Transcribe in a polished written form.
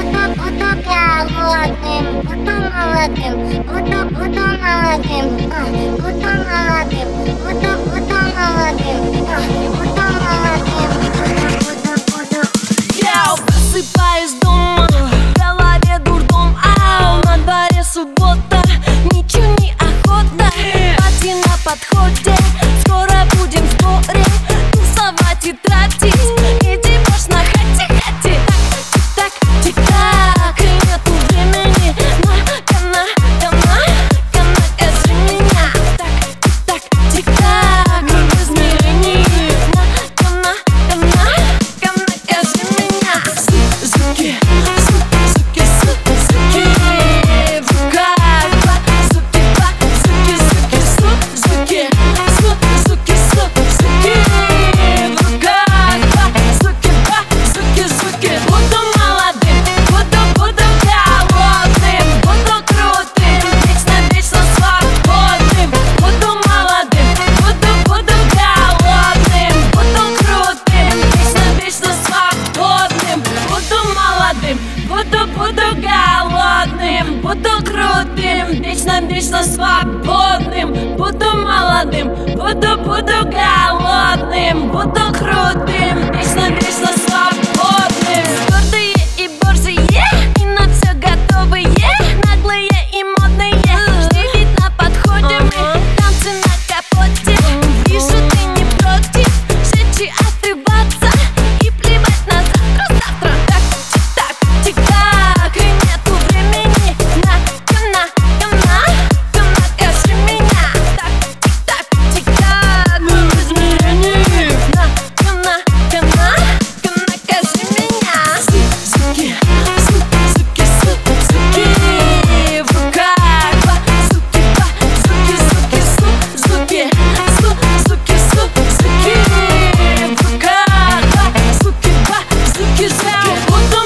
Я просыпаюсь дома, в голове дурдом, на дворе суббота, ничего не охота. Пати на подходе, скоро будем в сборе, тусовать и тратить, иди баш на хати-хати. Так, тик-так, и нету времени на скажи меня. Так, тик-так, в измерении на скажи меня. Звуки, звуки, звуки в руках, звуки, звуки, звуки в руках, звуки. Буду молодым, буду голодным, буду крутым, вечно свободным. Буду молодым, буду голодным, буду крутым, вечно свободным. Буду молодым, буду голодным, буду крутым, вечно свободным. Буду молодым, буду голодным, буду крутым, вечно свободным. Гордые и борзые, и на все готовые, наглые и модные. Жди, ведь на подходе мы, танцы на капоте. Вижу, ты не против, шедший отрываться и плевать на завтра. Так, тик-так, и нету времени на скажи меня. Так, тик-так, в измерении на скажи меня. Звуки, звуки в руках, звуки в руках, звуки. Буду